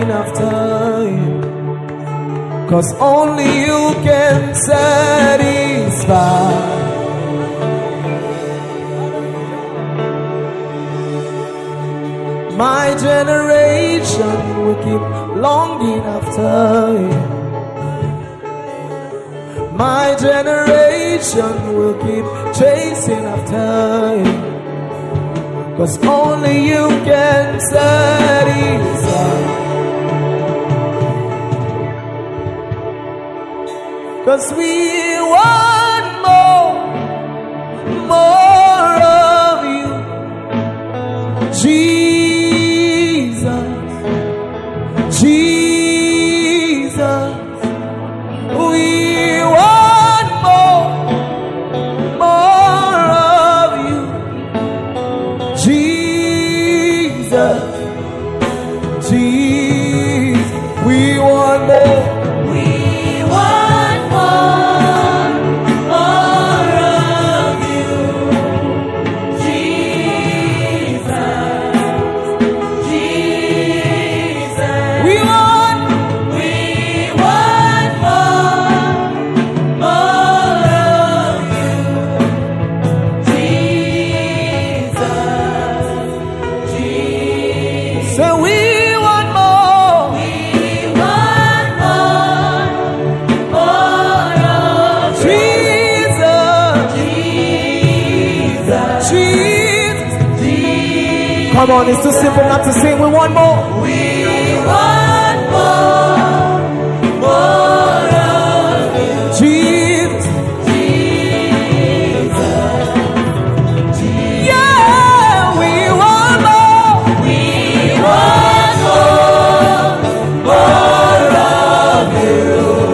longing after you, 'cause only you can satisfy. My generation will keep longing after you. My generation will keep chasing after you, 'cause only you can satisfy. 'Cause we want more of you, Jesus, Jesus. We want more of you, Jesus, Jesus. We want more. Come on, it's too simple not to sing. We want more. We want more of you, Jesus, Jesus, Jesus. Yeah, we want more. We want more of you,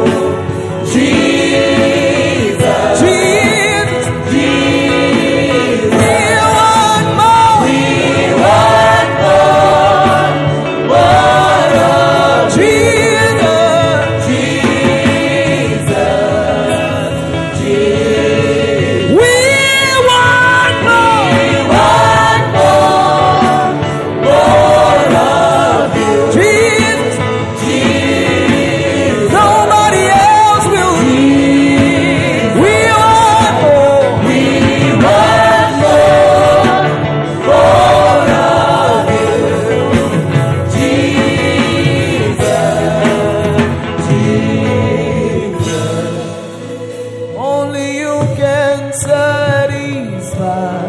Jesus, Jesus, Jesus. We want more. We want more of Jesus, Jesus, Jesus. We want more of you, Jesus, Jesus. Nobody else will. We want more. We want more of you, Jesus, Jesus. Only you can satisfy.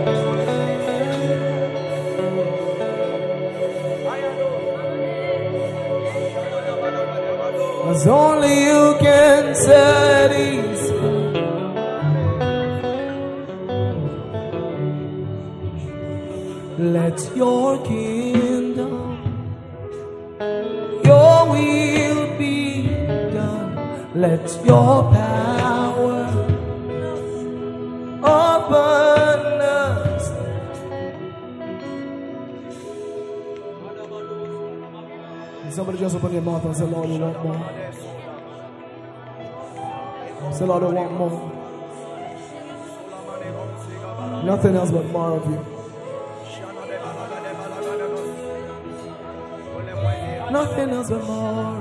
'Cause only you can satisfy. Let your kingdom, your will be done. Let your power upon us. Somebody just open your mouth and say, Lord, we want more. Say, Lord, we want more. Nothing else but more of you. Nothing else but more.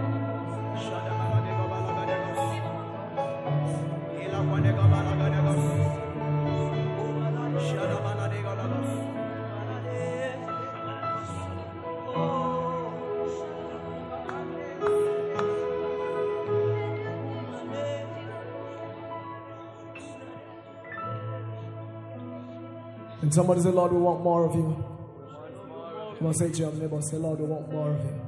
And somebody say, Lord, we want more of you. Come on, say it to your neighbor. Say, Lord, we want more of you.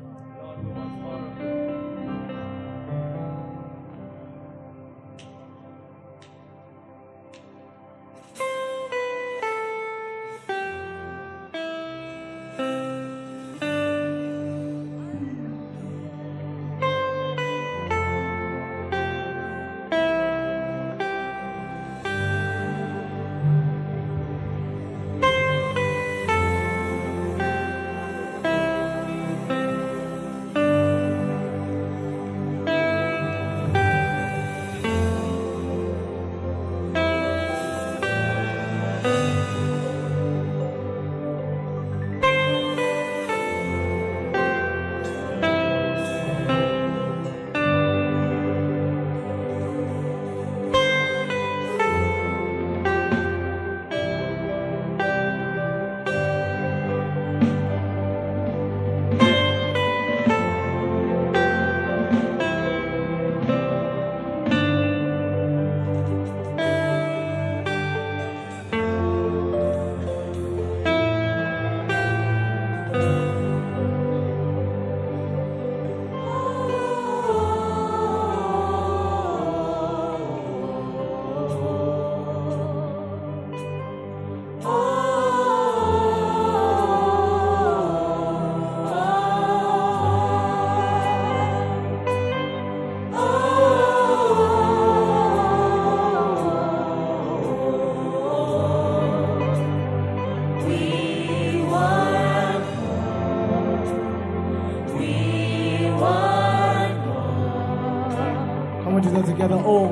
do it together. Oh.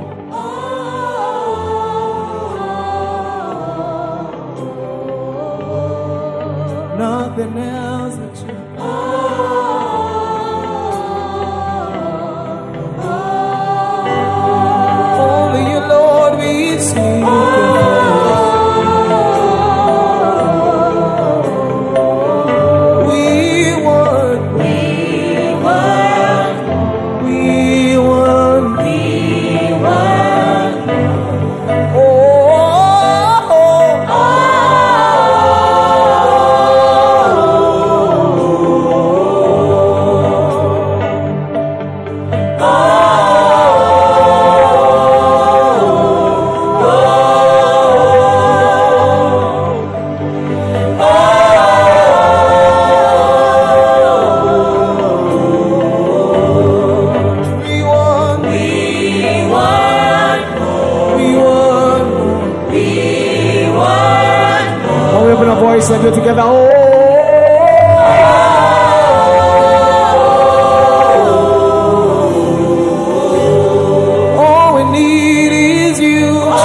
Nothing else but you. Only you, Lord, we see. And do it together. All we need is you,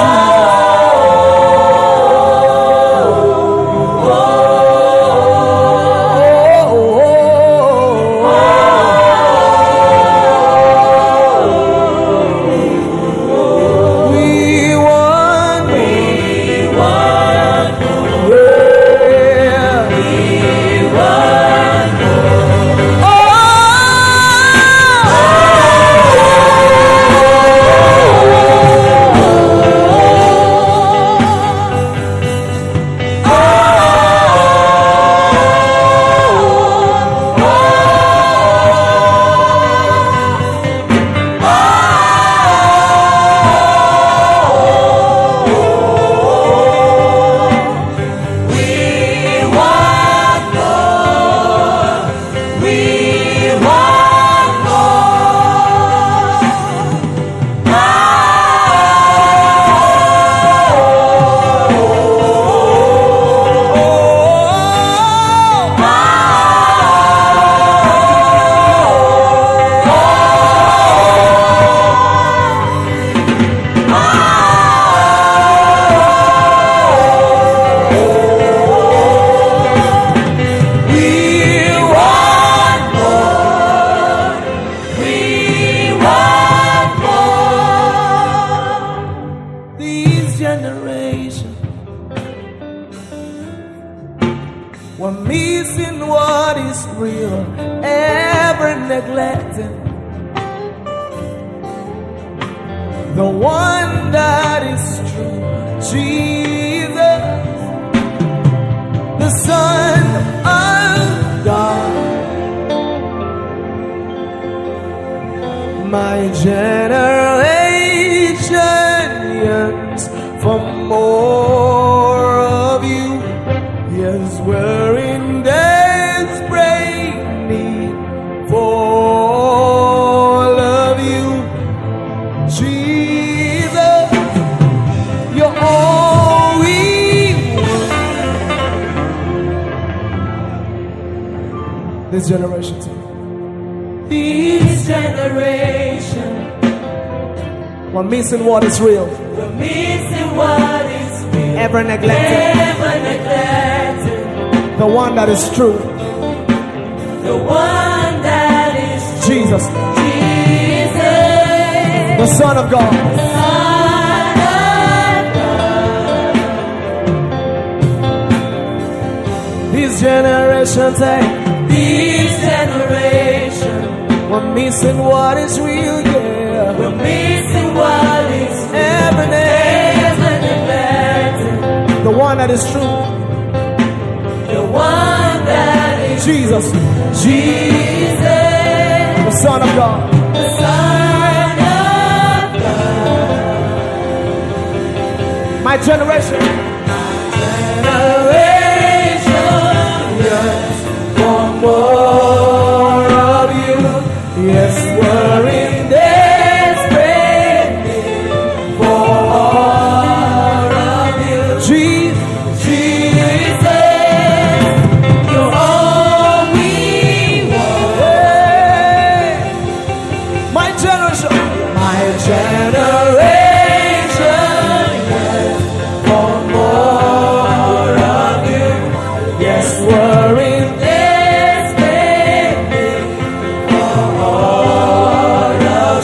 we're missing what is real, ever neglecting the one that is true. Jesus, the Son of God. My generation yearns for more of you. Yes, we're in desperate need for all of you. Jesus, you're all we want. This generation too. This generation, we're missing what is real. we're missing what is real, Ever neglected. ever neglected The one that is true. the one that is Jesus, Jesus, the Son of God. Son of God. This generation take. This generation, We're missing what is real, yeah. we're missing what is Every day, ever neglected, the one that is true. the one that is Jesus, Jesus, the Son of God. the Son of God. My generation. Generation, for more of you. Yes, We're in desperate need for all of you. Jesus, Jesus, you're all we want. my generation. My generation.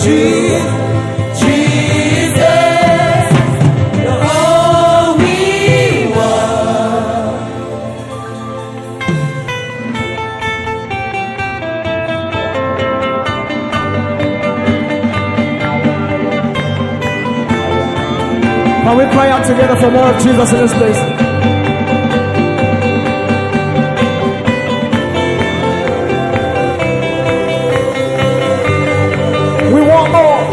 Can we cry out together for more of Jesus in this place? We want more.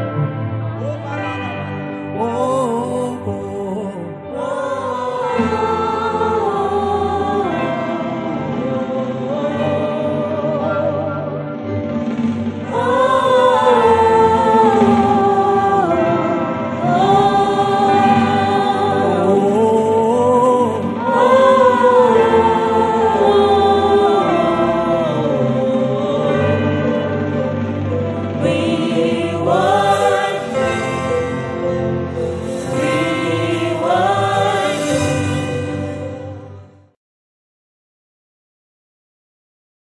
Oh, oh, oh.